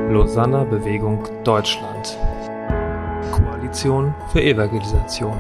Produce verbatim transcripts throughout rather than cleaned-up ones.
Lausanner Bewegung Deutschland. Koalition für Evangelisation.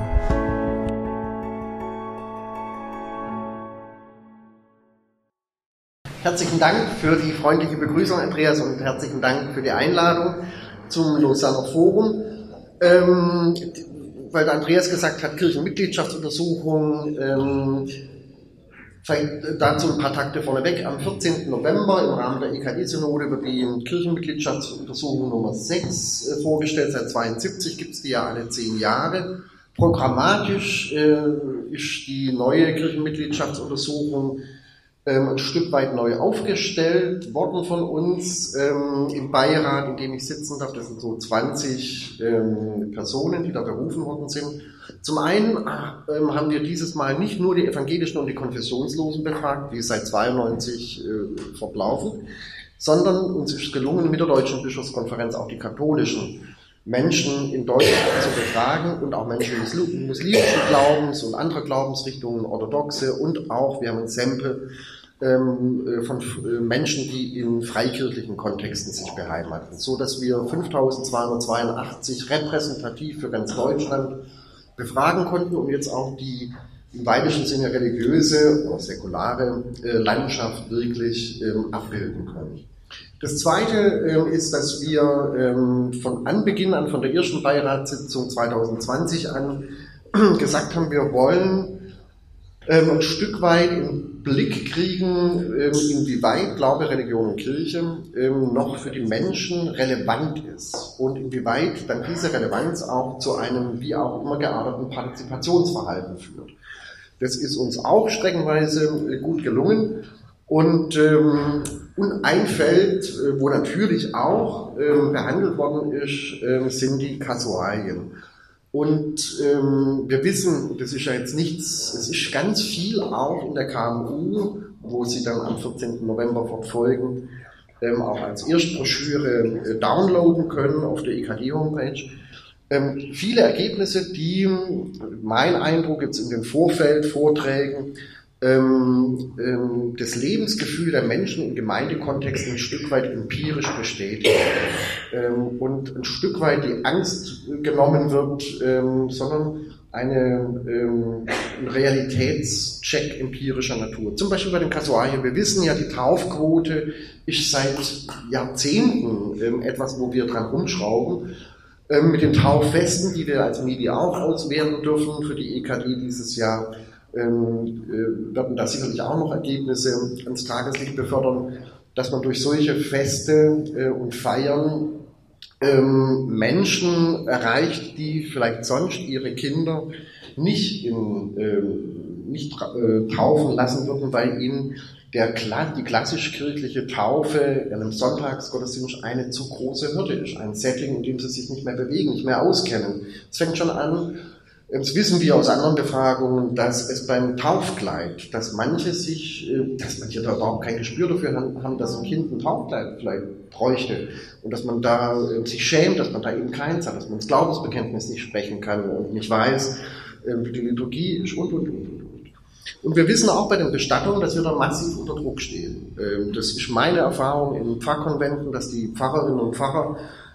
Herzlichen Dank für die freundliche Begrüßung, Andreas, und herzlichen Dank für die Einladung zum Lausanner Forum. Ähm, weil der Andreas gesagt hat, Kirchenmitgliedschaftsuntersuchung, ähm, vielleicht dazu ein paar Takte vorneweg. Am vierzehnten November im Rahmen der E K D-Synode wird die Kirchenmitgliedschaftsuntersuchung Nummer sechs äh, vorgestellt. Seit zweiundsiebzig gibt es die ja alle zehn Jahre. Programmatisch äh, ist die neue Kirchenmitgliedschaftsuntersuchung ähm, ein Stück weit neu aufgestellt worden von uns ähm, im Beirat, in dem ich sitzen darf. Das sind so zwanzig ähm, Personen, die da berufen worden sind. Zum einen ähm, haben wir dieses Mal nicht nur die Evangelischen und die Konfessionslosen befragt, wie es seit zweiundneunzig äh, fortlaufen, sondern uns ist gelungen, mit der Deutschen Bischofskonferenz auch die katholischen Menschen in Deutschland zu befragen und auch Menschen muslimischen Glaubens und anderer Glaubensrichtungen, orthodoxe, und auch, wir haben ein Sample ähm, von äh, Menschen, die in freikirchlichen Kontexten sich beheimaten, so dass wir fünftausendzweihundertzweiundachtzig repräsentativ für ganz Deutschland befragen konnten und jetzt auch die im weitesten Sinne religiöse oder säkulare äh, Landschaft wirklich ähm, abbilden können. Das Zweite ähm, ist, dass wir ähm, von Anbeginn an, von der ersten Beiratssitzung zweitausendzwanzig an, gesagt haben, wir wollen ähm, ein Stück weit im Blick kriegen, ähm, inwieweit Glaube, Religion und Kirche ähm, noch für die Menschen relevant ist und inwieweit dann diese Relevanz auch zu einem wie auch immer gearteten Partizipationsverhalten führt. Das ist uns auch streckenweise äh, gut gelungen. Und, ähm, und ein Feld, äh, wo natürlich auch ähm, behandelt worden ist, äh, sind die Kasualien. Und ähm, wir wissen, das ist ja jetzt nichts, es ist ganz viel auch in der K M U, wo Sie dann am vierzehnten November fortfolgen, ähm, auch als Erstbroschüre äh, downloaden können auf der E K D-Homepage. Ähm, viele Ergebnisse, die, mein Eindruck jetzt in den Vorfeldvorträgen, Ähm, ähm, das Lebensgefühl der Menschen in Gemeindekontexten ein Stück weit empirisch bestätigt ähm, und ein Stück weit die Angst genommen wird, ähm, sondern eine, ähm, ein Realitätscheck empirischer Natur. Zum Beispiel bei den Kasualien. Wir wissen ja, die Taufquote ist seit Jahrzehnten ähm, etwas, wo wir dran rumschrauben. Ähm, mit den Tauffesten, die wir als Medi auch auswerten dürfen für die E K D dieses Jahr, Ähm, äh, werden da sicherlich auch noch Ergebnisse ans Tageslicht befördern, dass man durch solche Feste äh, und Feiern ähm, Menschen erreicht, die vielleicht sonst ihre Kinder nicht, in, äh, nicht äh, taufen lassen würden, weil ihnen der, die klassisch-kirchliche Taufe in einem Sonntagsgottesdienst eine zu große Hürde ist. Ein Setting, in dem sie sich nicht mehr bewegen, nicht mehr auskennen. Es fängt schon an. Jetzt wissen wir aus anderen Befragungen, dass es beim Taufkleid, dass manche sich, dass manche da überhaupt kein Gespür dafür haben, dass ein Kind ein Taufkleid vielleicht bräuchte und dass man da sich schämt, dass man da eben keins hat, dass man das Glaubensbekenntnis nicht sprechen kann und nicht weiß, wie die Liturgie ist und, und, und, und. Und wir wissen auch bei den Bestattungen, dass wir da massiv unter Druck stehen. Das ist meine Erfahrung in Pfarrkonventen, dass die Pfarrerinnen und Pfarrer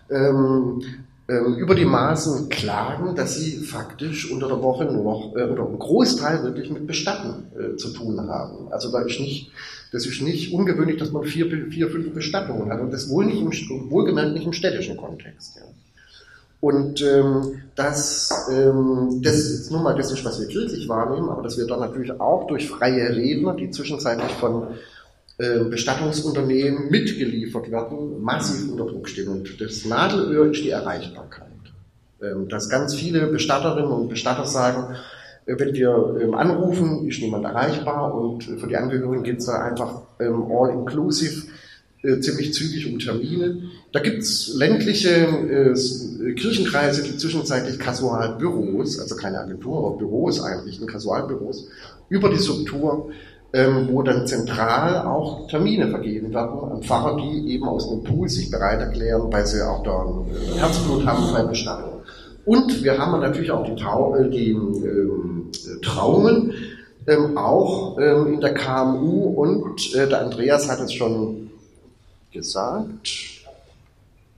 ähm, über die Maßen klagen, dass sie faktisch unter der Woche nur noch, äh, oder einen Großteil wirklich mit Bestatten äh, zu tun haben. Also da ist nicht, das ist nicht ungewöhnlich, dass man vier, vier, fünf Bestattungen hat und das wohl nicht im, wohlgemerkt nicht im städtischen Kontext. Ja. Und ähm, das, ähm, das ist nun mal das ist, was wir kirchlich wahrnehmen, aber dass wir dann natürlich auch durch freie Redner, die zwischenzeitlich von Bestattungsunternehmen mitgeliefert werden, massiv unter Druck stehen. Und das Nadelöhr ist die Erreichbarkeit. Dass ganz viele Bestatterinnen und Bestatter sagen, wenn wir anrufen, ist niemand erreichbar und für die Angehörigen geht es da einfach all-inclusive, ziemlich zügig um Termine. Da gibt es ländliche Kirchenkreise, die zwischenzeitlich Kasualbüros, also keine Agentur, aber Büros einrichten, Kasualbüros, über die Struktur, Ähm, wo dann zentral auch Termine vergeben werden an Pfarrer, die eben aus dem Pool sich bereit erklären, weil sie auch da ein Herzblut haben bei Bestattung. Und wir haben natürlich auch die, Trau äh, die ähm, Trauungen, ähm, auch ähm, in der K M U, und äh, der Andreas hat es schon gesagt,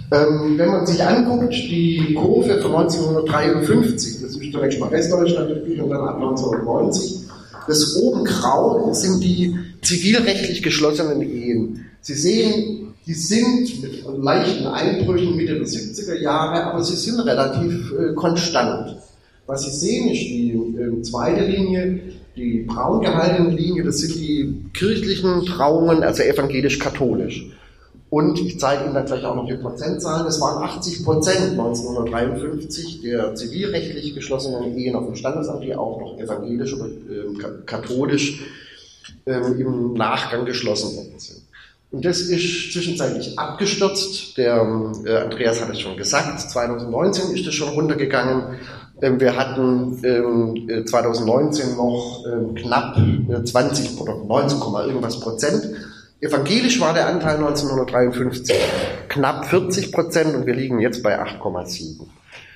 Ähm, wenn man sich anguckt, die Kurve von neunzehnhundertdreiundfünfzig, das ist zunächst mal Westdeutschland und dann ab neunzehnhundertneunzig, das oben grau sind die zivilrechtlich geschlossenen Ehen. Sie sehen, die sind mit leichten Einbrüchen Mitte der siebziger Jahre, aber sie sind relativ äh, konstant. Was Sie sehen, ist die äh, zweite Linie, die braun gehaltene Linie, das sind die kirchlichen Trauungen, also evangelisch-katholisch. Und ich zeige Ihnen dann gleich auch noch die Prozentzahlen. Es waren achtzig Prozent neunzehnhundertdreiundfünfzig der zivilrechtlich geschlossenen Ehen auf dem Standesamt, die auch noch evangelisch oder äh, katholisch äh, im Nachgang geschlossen worden sind. Und das ist zwischenzeitlich abgestürzt. Der äh, Andreas hat es schon gesagt, zweitausendneunzehn ist das schon runtergegangen. Ähm, wir hatten ähm, zweitausendneunzehn noch ähm, knapp äh, zwanzig oder neunzehn, irgendwas Prozent. Evangelisch war der Anteil neunzehnhundertdreiundfünfzig knapp vierzig Prozent und wir liegen jetzt bei acht Komma sieben.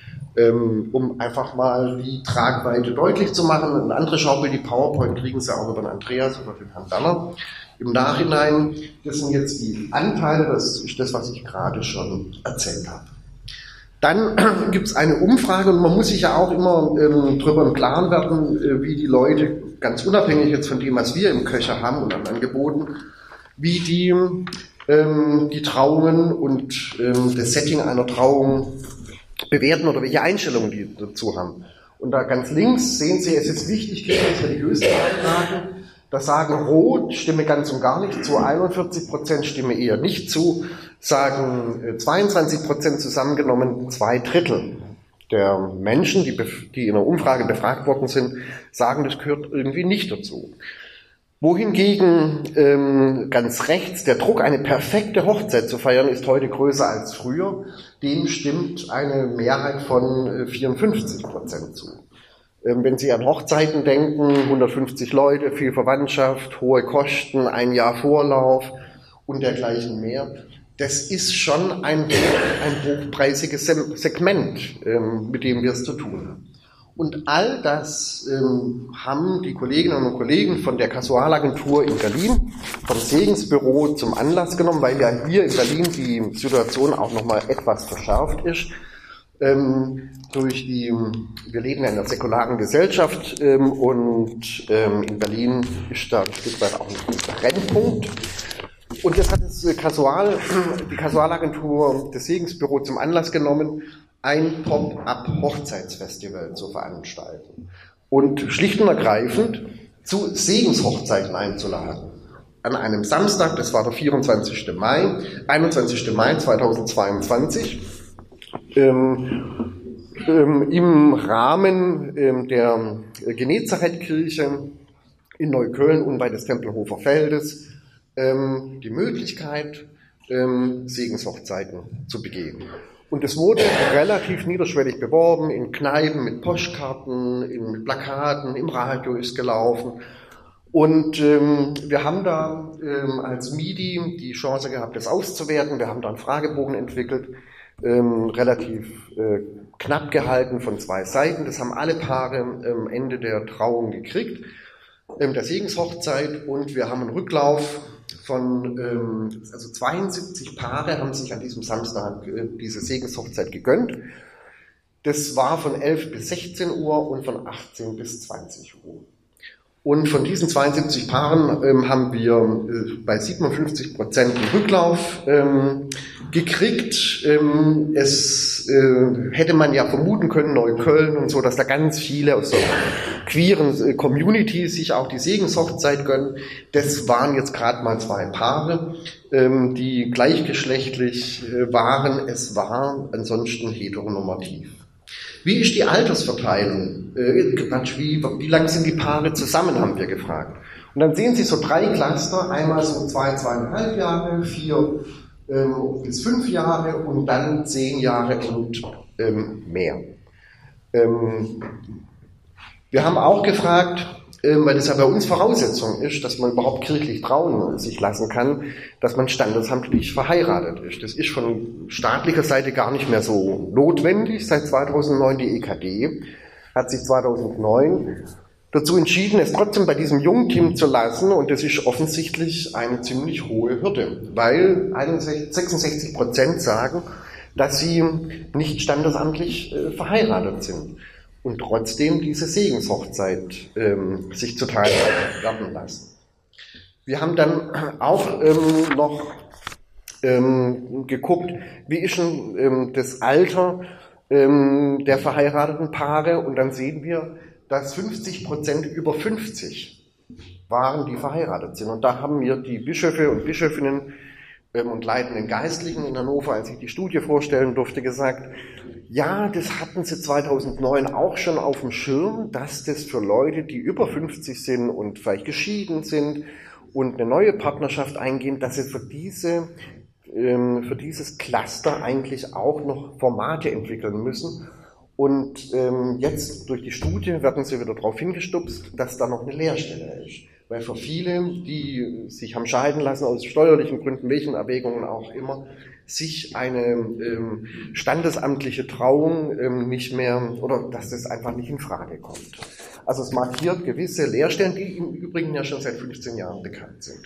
Ähm, um einfach mal die Tragweite deutlich zu machen. Ein anderes Schaubild, die PowerPoint kriegen Sie auch über den Andreas oder den Herrn Danner. Im Nachhinein, das sind jetzt die Anteile, das ist das, was ich gerade schon erzählt habe. Dann gibt es eine Umfrage und man muss sich ja auch immer ähm, darüber im Klaren werden, äh, wie die Leute, ganz unabhängig jetzt von dem, was wir im Köcher haben und an Angeboten, wie die ähm, die Trauungen und ähm, das Setting einer Trauung bewerten oder welche Einstellungen die dazu haben. Und da ganz links sehen Sie, es ist wichtig, kirchlich religiöse Beitragen. Da sagen Rot, stimme ganz und gar nicht zu, einundvierzig Prozent stimme eher nicht zu, sagen zweiundzwanzig Prozent zusammengenommen, zwei Drittel der Menschen, die, die in einer Umfrage befragt worden sind, sagen, das gehört irgendwie nicht dazu. Wohingegen ähm, ganz rechts der Druck, eine perfekte Hochzeit zu feiern, ist heute größer als früher. Dem stimmt eine Mehrheit von vierundfünfzig Prozent zu. Ähm, wenn Sie an Hochzeiten denken, hundertfünfzig Leute, viel Verwandtschaft, hohe Kosten, ein Jahr Vorlauf und dergleichen mehr, das ist schon ein, ein hochpreisiges Segment, ähm, mit dem wir es zu tun haben. Und all das ähm, haben die Kolleginnen und Kollegen von der Kasualagentur in Berlin, vom Segensbüro zum Anlass genommen, weil ja hier in Berlin die Situation auch nochmal etwas verschärft ist. Ähm, durch die, wir leben ja in einer säkularen Gesellschaft ähm, und ähm, in Berlin ist da ein Stück weit auch ein Brennpunkt. Und das hat das Kasual, die Kasualagentur, das Segensbüro zum Anlass genommen, ein Pop-up-Hochzeitsfestival zu veranstalten und schlicht und ergreifend zu Segenshochzeiten einzuladen. An einem Samstag, das war der vierundzwanzigste Mai, einundzwanzigste Mai zweitausendzweiundzwanzig, ähm, ähm, im Rahmen ähm, der Genezareth-Kirche in Neukölln unweit des Tempelhofer Feldes ähm, die Möglichkeit, ähm, Segenshochzeiten zu begehen. Und es wurde relativ niederschwellig beworben, in Kneipen mit Postkarten, in Plakaten, im Radio ist gelaufen. Und ähm, wir haben da ähm, als M I D I die Chance gehabt, das auszuwerten. Wir haben da einen Fragebogen entwickelt, ähm, relativ äh, knapp gehalten von zwei Seiten. Das haben alle Paare am ähm, Ende der Trauung gekriegt, ähm, der Segenshochzeit. Und wir haben einen Rücklauf von, ähm, also zweiundsiebzig Paare haben sich an diesem Samstag äh, diese Segenshochzeit gegönnt. Das war von elf bis sechzehn Uhr und von achtzehn bis zwanzig Uhr. Und von diesen zweiundsiebzig Paaren ähm, haben wir äh, bei siebenundfünfzig Prozent einen Rücklauf ähm, gekriegt. Ähm, es äh, hätte man ja vermuten können, Neukölln und so, dass da ganz viele aus der queeren äh, Community sich auch die Segenshochzeit gönnen. Das waren jetzt gerade mal zwei Paare, ähm, die gleichgeschlechtlich äh, waren. Es war ansonsten heteronormativ. Wie ist die Altersverteilung? Äh, Quatsch, wie, wie lang sind die Paare zusammen, haben wir gefragt. Und dann sehen Sie so drei Cluster, einmal so zwei, zweieinhalb Jahre, vier ähm, bis fünf Jahre und dann zehn Jahre und ähm, mehr. Ähm, wir haben auch gefragt, ähm, weil das ja bei uns Voraussetzung ist, dass man überhaupt kirchlich trauen sich lassen kann, dass man standesamtlich verheiratet ist. Das ist von staatlicher Seite gar nicht mehr so notwendig. Seit zweitausendneun, die E K D hat sich zweitausendneun dazu entschieden, es trotzdem bei diesem Jungteam zu lassen, und das ist offensichtlich eine ziemlich hohe Hürde, weil sechsundsechzig Prozent sagen, dass sie nicht standesamtlich äh, verheiratet sind und trotzdem diese Segenshochzeit ähm, sich zuteil werden lassen. Wir haben dann auch ähm, noch ähm, geguckt, wie ist denn ähm, das Alter ähm, der verheirateten Paare, und dann sehen wir, dass fünfzig Prozent über fünfzig waren, die verheiratet sind. Und da haben mir die Bischöfe und Bischöfinnen ähm, und leitenden Geistlichen in Hannover, als ich die Studie vorstellen durfte, gesagt, ja, das hatten sie zweitausendneun auch schon auf dem Schirm, dass das für Leute, die über fünfzig sind und vielleicht geschieden sind und eine neue Partnerschaft eingehen, dass sie für diese, ähm, für dieses Cluster eigentlich auch noch Formate entwickeln müssen. Und ähm, jetzt durch die Studie werden sie wieder darauf hingestupst, dass da noch eine Leerstelle ist. Weil für viele, die sich haben scheiden lassen, aus steuerlichen Gründen, welchen Erwägungen auch immer, sich eine ähm, standesamtliche Trauung ähm, nicht mehr, oder dass das einfach nicht in Frage kommt. Also es markiert gewisse Leerstellen, die im Übrigen ja schon seit fünfzehn Jahren bekannt sind.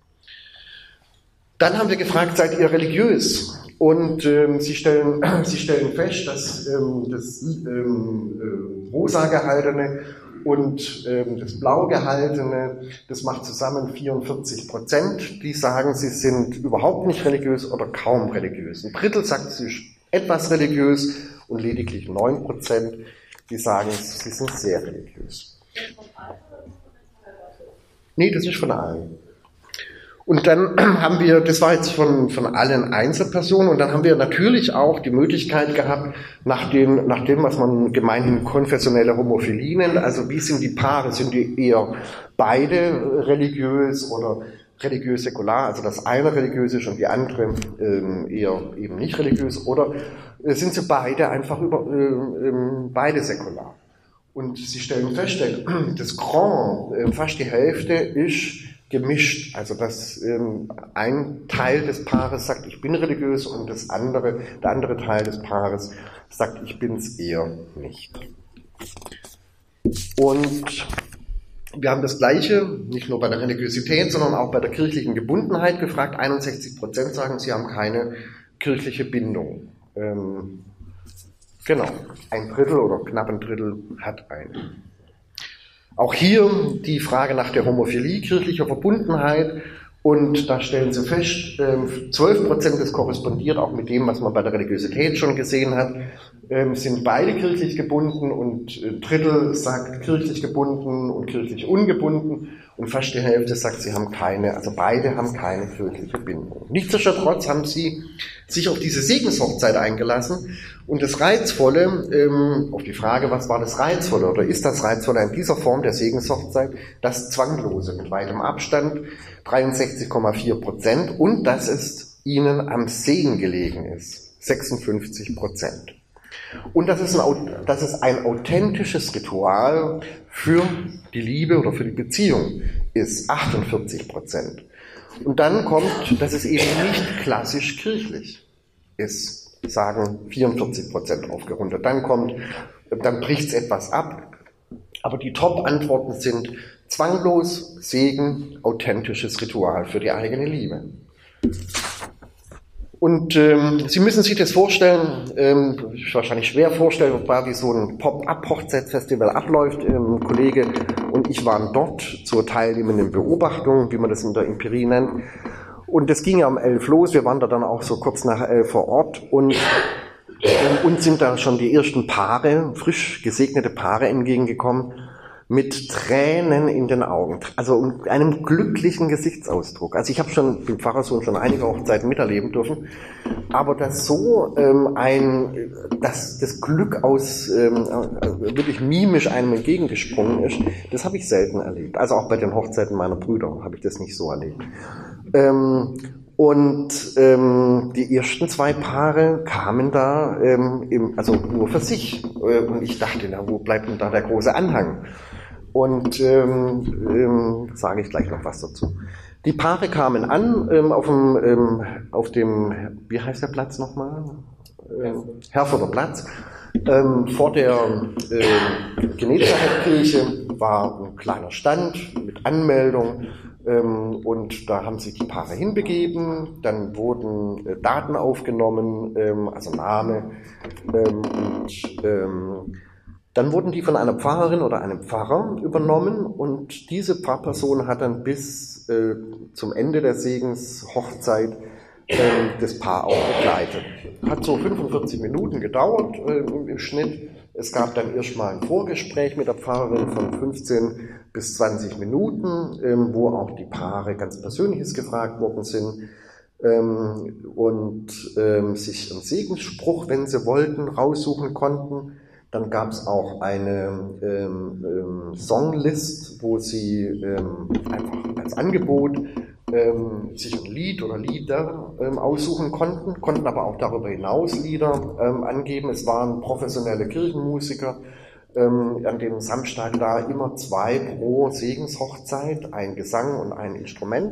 Dann haben wir gefragt, seid ihr religiös? Und ähm, sie, stellen, sie stellen fest, dass ähm, das ähm, äh, rosa gehaltene und ähm, das blau gehaltene, das macht zusammen vierundvierzig Prozent, die sagen, sie sind überhaupt nicht religiös oder kaum religiös. Ein Drittel sagt, sie ist etwas religiös und lediglich neun Prozent, die sagen, sie sind sehr religiös. Nee, das ist von allen. Und dann haben wir, das war jetzt von, von allen Einzelpersonen, und dann haben wir natürlich auch die Möglichkeit gehabt, nach dem, nach dem, was man gemeinhin konfessionelle Homophilie nennt, also wie sind die Paare, sind die eher beide religiös oder religiös säkular, also das eine religiös ist und die andere ähm, eher eben nicht religiös, oder äh, sind sie beide einfach über, äh, äh, beide säkular. Und sie stellen fest, das Grand, äh, fast die Hälfte ist gemischt, also dass ähm, ein Teil des Paares sagt, ich bin religiös, und das andere, der andere Teil des Paares sagt, ich bin es eher nicht. Und wir haben das Gleiche, nicht nur bei der Religiosität, sondern auch bei der kirchlichen Gebundenheit gefragt. einundsechzig Prozent sagen, sie haben keine kirchliche Bindung. Ähm, genau, ein Drittel oder knapp ein Drittel hat eine. Auch hier die Frage nach der Homophilie, kirchlicher Verbundenheit, und da stellen Sie fest, zwölf Prozent, das korrespondiert auch mit dem, was man bei der Religiosität schon gesehen hat, sind beide kirchlich gebunden, und ein Drittel sagt kirchlich gebunden und kirchlich ungebunden, und fast die Hälfte sagt, sie haben keine, also beide haben keine kirchliche Bindung. Nichtsdestotrotz haben sie sich auf diese Segenshochzeit eingelassen, und das Reizvolle, ähm, auf die Frage, was war das Reizvolle, oder ist das Reizvolle an dieser Form der Segenshochzeit, das Zwanglose mit weitem Abstand, dreiundsechzig Komma vier Prozent, und dass es ihnen am Segen gelegen ist, sechsundfünfzig Prozent. Und das ist, ein, das ist ein authentisches Ritual für die Liebe oder für die Beziehung, ist achtundvierzig Prozent. Und dann kommt, dass es eben nicht klassisch kirchlich ist, sagen vierundvierzig Prozent aufgerundet. Dann kommt, dann bricht es etwas ab, aber die Top-Antworten sind zwanglos, Segen, authentisches Ritual für die eigene Liebe. Und ähm, Sie müssen sich das vorstellen, ähm, ist wahrscheinlich schwer vorstellen, wie so ein Pop-up-Hochzeitsfestival abläuft. Ein Kollege und ich waren dort zur teilnehmenden Beobachtung, wie man das in der Empirie nennt. Und das ging ja um elf los, wir waren da dann auch so kurz nach elf vor Ort, und äh, uns sind da schon die ersten Paare, frisch gesegnete Paare entgegengekommen, mit Tränen in den Augen, also einem glücklichen Gesichtsausdruck. Also ich habe schon den Pfarrersohn schon einige Hochzeiten miterleben dürfen, aber dass so ähm, ein, dass das Glück aus ähm, wirklich mimisch einem entgegengesprungen ist, das habe ich selten erlebt. Also auch bei den Hochzeiten meiner Brüder habe ich das nicht so erlebt. Ähm, Und ähm, die ersten zwei Paare kamen da, ähm, im, also nur für sich. Und ich dachte, na, wo bleibt denn da der große Anhang? Und ähm, ähm, sage ich gleich noch was dazu. Die Paare kamen an ähm, auf, dem, ähm, auf dem, wie heißt der Platz nochmal? Ähm, Herforder Platz. Ähm, vor der äh, Gnädigerkirche war ein kleiner Stand mit Anmeldung. Ähm, und da haben sich die Paare hinbegeben, dann wurden äh, Daten aufgenommen, ähm, also Name, ähm, und ähm, dann wurden die von einer Pfarrerin oder einem Pfarrer übernommen und diese Pfarrperson hat dann bis äh, zum Ende der Segenshochzeit äh, das Paar auch begleitet. Hat so fünfundvierzig Minuten gedauert äh, im Schnitt. Es gab dann erstmal ein Vorgespräch mit der Pfarrerin von fünfzehn bis zwanzig Minuten, ähm, wo auch die Paare ganz Persönliches gefragt worden sind ähm, und ähm, sich einen Segensspruch, wenn sie wollten, raussuchen konnten. Dann gab es auch eine ähm, ähm, Songlist, wo sie ähm, einfach als Angebot ähm, sich ein Lied oder Lieder ähm, aussuchen konnten, konnten aber auch darüber hinaus Lieder ähm, angeben. Es waren professionelle Kirchenmusiker, ähm, an dem Samstag da immer zwei pro Segenshochzeit, ein Gesang und ein Instrument.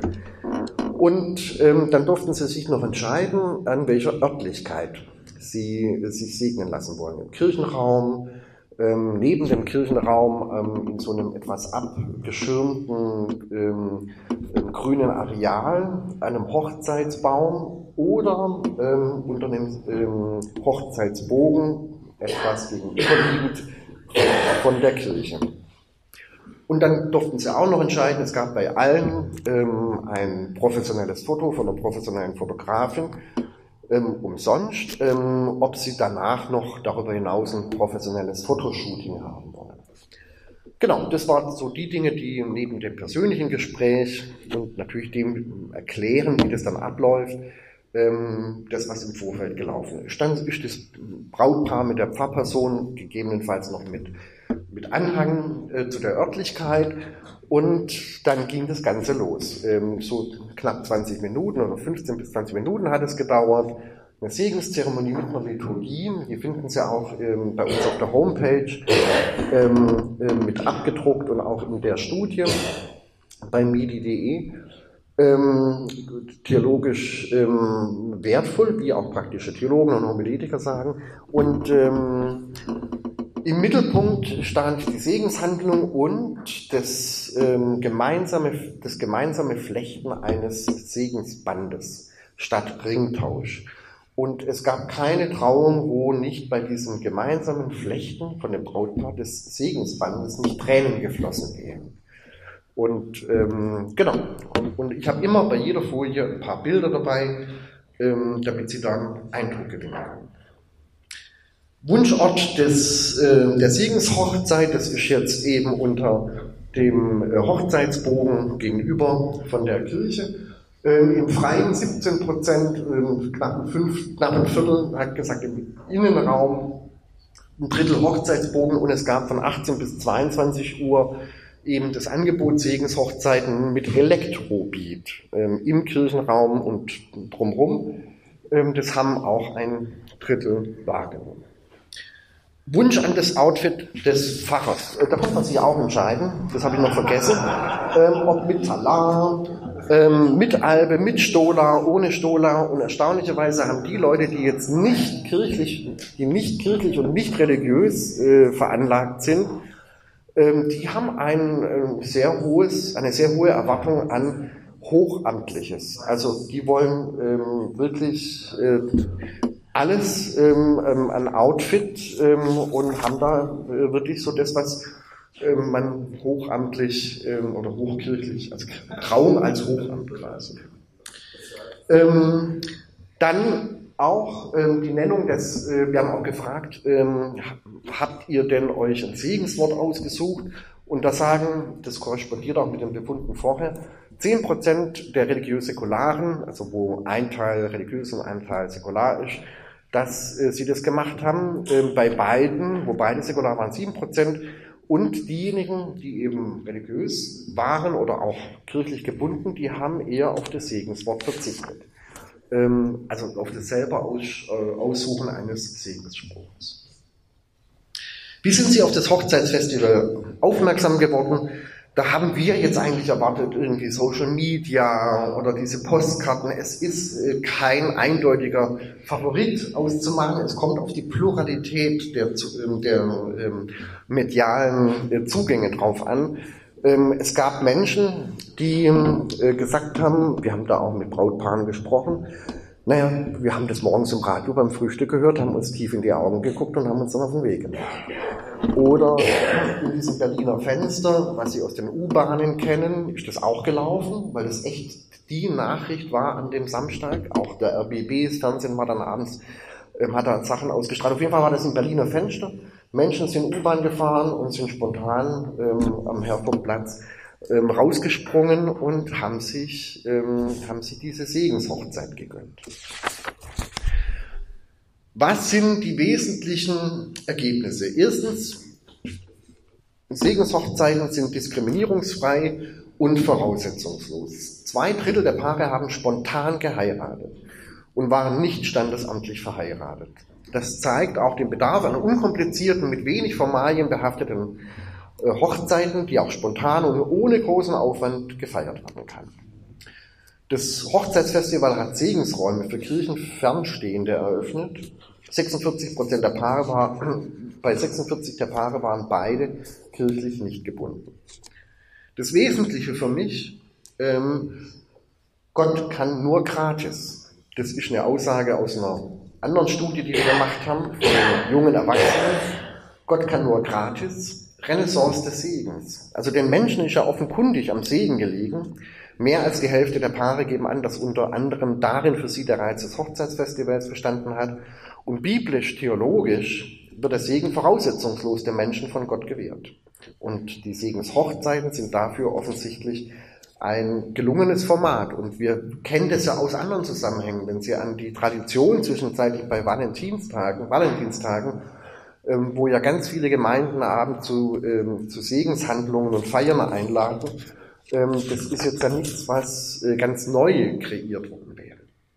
Und ähm, dann durften sie sich noch entscheiden, an welcher Örtlichkeit sie sich segnen lassen wollen. Im Kirchenraum, ähm, neben dem Kirchenraum, ähm, in so einem etwas abgeschirmten ähm, ähm, grünen Areal, einem Hochzeitsbaum oder ähm, unter einem ähm, Hochzeitsbogen, etwas gegenüberliegend von der Kirche. Und dann durften sie auch noch entscheiden, es gab bei allen ähm, ein professionelles Foto von einer professionellen Fotografin, Ähm, umsonst, ähm, ob sie danach noch darüber hinaus ein professionelles Fotoshooting haben wollen. Genau, das waren so die Dinge, die neben dem persönlichen Gespräch und natürlich dem Erklären, wie das dann abläuft, ähm, das, was im Vorfeld gelaufen ist. Dann ist das Brautpaar mit der Pfarrperson gegebenenfalls noch mit, mit Anhang äh, zu der Örtlichkeit. Und dann ging das Ganze los. Ähm, so knapp zwanzig Minuten oder fünfzehn bis zwanzig Minuten hat es gedauert. Eine Segenszeremonie mit einer Liturgie. Hier finden Sie auch ähm, bei uns auf der Homepage ähm, äh, mit abgedruckt und auch in der Studie bei midi punkt de. Ähm, theologisch ähm, wertvoll, wie auch praktische Theologen und Homiletiker sagen. Und ähm, im Mittelpunkt stand die Segenshandlung und das, ähm, gemeinsame, das gemeinsame Flechten eines Segensbandes statt Ringtausch. Und es gab keine Trauung, wo nicht bei diesem gemeinsamen Flechten von dem Brautpaar des Segensbandes nicht Tränen geflossen wären. Und ähm, genau, und ich habe immer bei jeder Folie ein paar Bilder dabei, ähm, damit Sie dann Eindruck gewinnen können. Wunschort des, äh, der Segenshochzeit, das ist jetzt eben unter dem äh, Hochzeitsbogen gegenüber von der Kirche. Ähm, Im Freien siebzehn Prozent, äh, knapp, fünf, knapp ein Viertel, hat gesagt, im Innenraum ein Drittel Hochzeitsbogen und es gab von achtzehn bis zweiundzwanzig Uhr eben das Angebot Segenshochzeiten mit Elektrobeat ähm, im Kirchenraum und drumherum. Ähm, das haben auch ein Drittel wahrgenommen. Wunsch an das Outfit des Pfarrers. Da konnte man sich auch entscheiden, das habe ich noch vergessen, ähm, ob mit Talar, ähm, mit Albe, mit Stola, ohne Stola. Und erstaunlicherweise haben die Leute, die jetzt nicht kirchlich, die nicht kirchlich und nicht religiös äh, veranlagt sind, ähm, die haben ein äh, sehr hohes, eine sehr hohe Erwartung an Hochamtliches. Also die wollen ähm, wirklich äh, alles ähm, ähm, an Outfit ähm, und haben da äh, wirklich so das, was ähm, man hochamtlich ähm, oder hochkirchlich, also Trauung als Hochamt quasi. Ähm, dann auch ähm, die Nennung des, äh, wir haben auch gefragt, ähm, habt ihr denn euch ein Segenswort ausgesucht? Und da sagen, das korrespondiert auch mit den Befunden vorher, zehn Prozent der religiös-säkularen, also wo ein Teil religiös und ein Teil säkular ist, dass äh, sie das gemacht haben. Äh, bei beiden, wo beide säkular waren, sieben Prozent. Und diejenigen, die eben religiös waren oder auch kirchlich gebunden, die haben eher auf das Segenswort verzichtet. Ähm, also auf das selber Aus, äh, Aussuchen eines Segensspruchs. Wie sind Sie auf das Hochzeitsfestival aufmerksam geworden? Da haben wir jetzt eigentlich erwartet, irgendwie Social Media oder diese Postkarten. Es ist äh, kein eindeutiger Favorit auszumachen. Es kommt auf die Pluralität der, der ähm, medialen äh, Zugänge drauf an. Ähm, es gab Menschen, die äh, gesagt haben, wir haben da auch mit Brautpaaren gesprochen, naja, wir haben das morgens im Radio beim Frühstück gehört, haben uns tief in die Augen geguckt und haben uns dann auf den Weg gemacht. Oder in diesem Berliner Fenster, was Sie aus den U-Bahnen kennen, ist das auch gelaufen, weil das echt die Nachricht war an dem Samstag. Auch der R B B, das Fernsehen war dann abends, ähm, hat da Sachen ausgestrahlt. Auf jeden Fall war das im Berliner Fenster. Menschen sind U-Bahn gefahren und sind spontan ähm, am Herfordplatz ähm, rausgesprungen und haben sich, ähm, haben sich diese Segenshochzeit gegönnt. Was sind die wesentlichen Ergebnisse? Erstens, Segenshochzeiten sind diskriminierungsfrei und voraussetzungslos. Zwei Drittel der Paare haben spontan geheiratet und waren nicht standesamtlich verheiratet. Das zeigt auch den Bedarf an unkomplizierten, mit wenig Formalien behafteten äh, Hochzeiten, die auch spontan und ohne großen Aufwand gefeiert werden kann. Das Hochzeitsfestival hat Segensräume für Kirchenfernstehende eröffnet. sechsundvierzig Prozent der Paare war, bei sechsundvierzig der Paare waren beide kirchlich nicht gebunden. Das Wesentliche für mich, ähm, Gott kann nur gratis. Das ist eine Aussage aus einer anderen Studie, die wir gemacht haben, von jungen Erwachsenen. Gott kann nur gratis. Renaissance des Segens. Also den Menschen ist ja offenkundig am Segen gelegen. Mehr als die Hälfte der Paare geben an, dass unter anderem darin für sie der Reiz des Hochzeitsfestivals bestanden hat. Und biblisch, theologisch wird der Segen voraussetzungslos dem Menschen von Gott gewährt. Und die Segenshochzeiten sind dafür offensichtlich ein gelungenes Format. Und wir kennen das ja aus anderen Zusammenhängen, wenn Sie an die Tradition zwischenzeitlich bei Valentinstagen, Valentinstagen, ähm, wo ja ganz viele Gemeinden abends zu, ähm, zu Segenshandlungen und Feiern einladen. Ähm, das ist jetzt ja nichts, was äh, ganz neu kreiert worden wäre.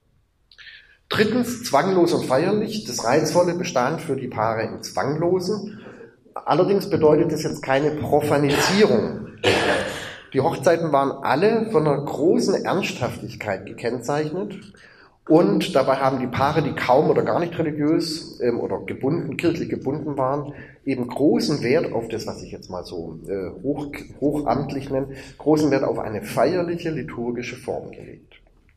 Drittens, zwanglos und feierlich. Das Reizvolle bestand für die Paare im Zwanglosen. Allerdings bedeutet das jetzt keine Profanisierung. Die Hochzeiten waren alle von einer großen Ernsthaftigkeit gekennzeichnet und dabei haben die Paare, die kaum oder gar nicht religiös ähm, oder gebunden, kirchlich gebunden waren, eben großen Wert auf das, was ich jetzt mal so äh, hoch, hochamtlich nenne, großen Wert auf eine feierliche liturgische Form gelegt.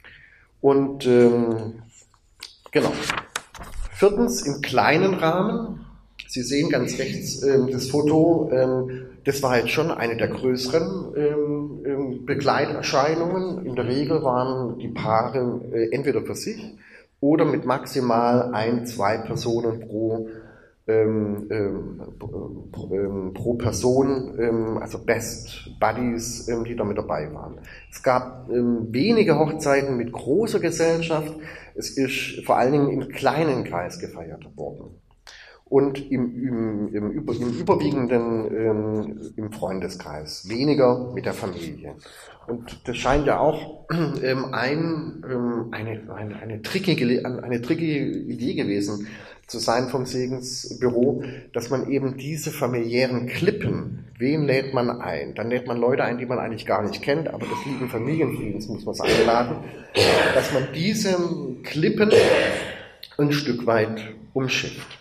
Und ähm, genau. Viertens, im kleinen Rahmen. Sie sehen ganz rechts ähm, das Foto, ähm, das war jetzt schon eine der größeren ähm, ähm, Begleiterscheinungen. In der Regel waren die Paare äh, entweder für sich oder mit maximal ein, zwei Personen pro, ähm, ähm, pro, ähm, pro Person, ähm, also Best Buddies, ähm, die da mit dabei waren. Es gab ähm, wenige Hochzeiten mit großer Gesellschaft. Es ist vor allen Dingen im kleinen Kreis gefeiert worden. Und im, im, im, über, im überwiegenden ähm, im Freundeskreis, weniger mit der Familie. Und das scheint ja auch ähm, ein, ähm, eine, eine, eine, trickige, eine trickige Idee gewesen zu sein vom Segensbüro, dass man eben diese familiären Klippen, wen lädt man ein? Dann lädt man Leute ein, die man eigentlich gar nicht kennt, aber des lieben Familienfriedens muss man es einladen, dass man diese Klippen ein Stück weit umschifft.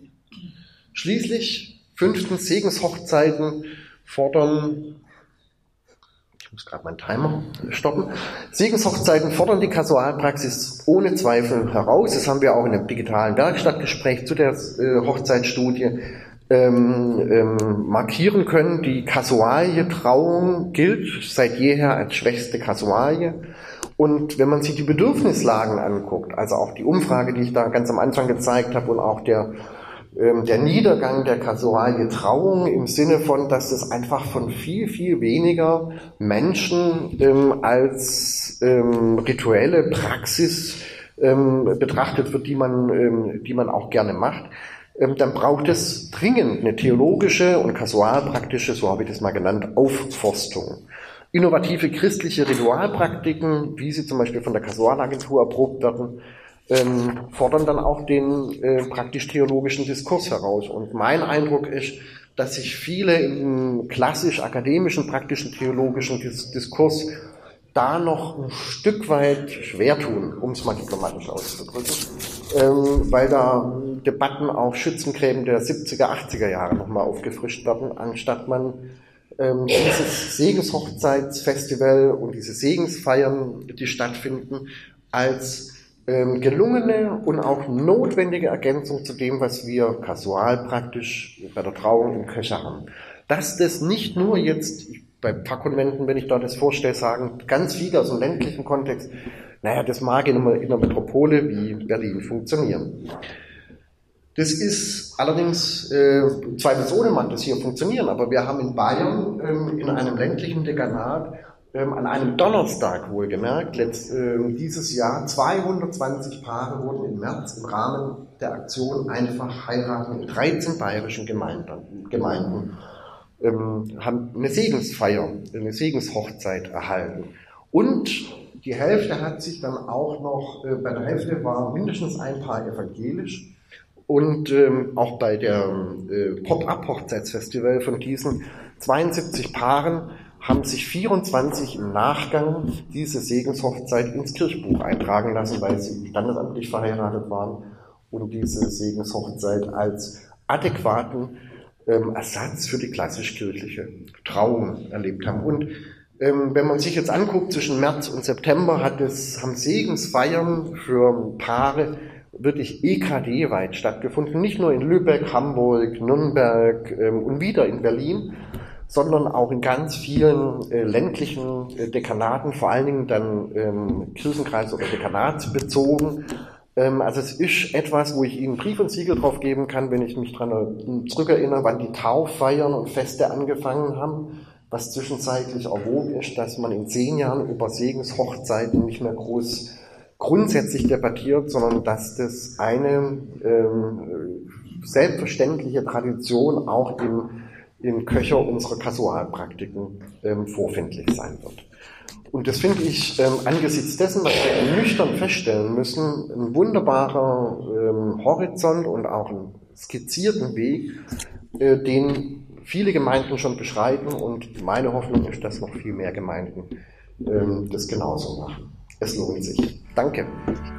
Schließlich, fünftens, Segenshochzeiten fordern, ich muss gerade meinen Timer stoppen, Segenshochzeiten fordern die Kasualpraxis ohne Zweifel heraus. Das haben wir auch in einem digitalen Werkstattgespräch zu der äh, Hochzeitsstudie ähm, ähm, markieren können. Die Kasualie Trauung gilt seit jeher als schwächste Kasualie. Und wenn man sich die Bedürfnislagen anguckt, also auch die Umfrage, die ich da ganz am Anfang gezeigt habe und auch der der Niedergang der Kasualie Trauung im Sinne von, dass es einfach von viel, viel weniger Menschen ähm, als ähm, rituelle Praxis ähm, betrachtet wird, die man, ähm, die man auch gerne macht, ähm, dann braucht es dringend eine theologische und kasualpraktische, so habe ich das mal genannt, Aufforstung. Innovative christliche Ritualpraktiken, wie sie zum Beispiel von der Kasualagentur erprobt werden, Ähm, fordern dann auch den äh, praktisch-theologischen Diskurs heraus. Und mein Eindruck ist, dass sich viele im klassisch-akademischen, praktischen theologischen Dis- Diskurs da noch ein Stück weit schwer tun, um es mal diplomatisch auszudrücken, ähm, weil da Debatten auf Schützengräben der siebziger, achtziger Jahre nochmal aufgefrischt werden, anstatt man ähm, dieses Segenshochzeitsfestival und diese Segensfeiern, die stattfinden, als ähm, gelungene und auch notwendige Ergänzung zu dem, was wir kasual praktisch bei der Trauung im Köcher haben. Dass das nicht nur jetzt bei Pfarrkonventen, wenn ich da das vorstelle, sagen ganz viele aus dem ländlichen Kontext, naja, das mag in einer, in einer Metropole wie Berlin funktionieren. Das ist allerdings äh, zweifelsohne mag das hier funktionieren, aber wir haben in Bayern ähm, in einem ländlichen Dekanat ähm, an einem Donnerstag wohlgemerkt, letzt, äh, dieses Jahr zweihundertzwanzig Paare wurden im März im Rahmen der Aktion Einfach heiraten in dreizehn bayerischen Gemeinden, Gemeinden ähm, haben eine Segensfeier, eine Segenshochzeit erhalten. Und die Hälfte hat sich dann auch noch, äh, bei der Hälfte war mindestens ein Paar evangelisch. Und ähm, auch bei der äh, Pop-Up-Hochzeitsfestival von diesen zweiundsiebzig Paaren haben sich vierundzwanzig im Nachgang diese Segenshochzeit ins Kirchbuch eintragen lassen, weil sie standesamtlich verheiratet waren und diese Segenshochzeit als adäquaten ähm, Ersatz für die klassisch-kirchliche Trauung erlebt haben. Und ähm, wenn man sich jetzt anguckt, zwischen März und September hat es, haben Segensfeiern für Paare wirklich E K D-weit stattgefunden, nicht nur in Lübeck, Hamburg, Nürnberg ähm, und wieder in Berlin, sondern auch in ganz vielen äh, ländlichen äh, Dekanaten, vor allen Dingen dann ähm, Kirchenkreis- oder Dekanatsbezogen. Ähm, also es ist etwas, wo ich Ihnen Brief und Siegel drauf geben kann, wenn ich mich daran zurückerinnere, wann die Tauffeiern und Feste angefangen haben, was zwischenzeitlich erwogen ist, dass man in zehn Jahren über Segenshochzeiten nicht mehr groß grundsätzlich debattiert, sondern dass das eine ähm, selbstverständliche Tradition auch im, im Köcher unserer Kasualpraktiken ähm, vorfindlich sein wird. Und das finde ich ähm, angesichts dessen, was wir nüchtern feststellen müssen, ein wunderbarer ähm, Horizont und auch einen skizzierten Weg, äh, den viele Gemeinden schon beschreiten, und meine Hoffnung ist, dass noch viel mehr Gemeinden ähm, das genauso machen. Es lohnt sich. Danke.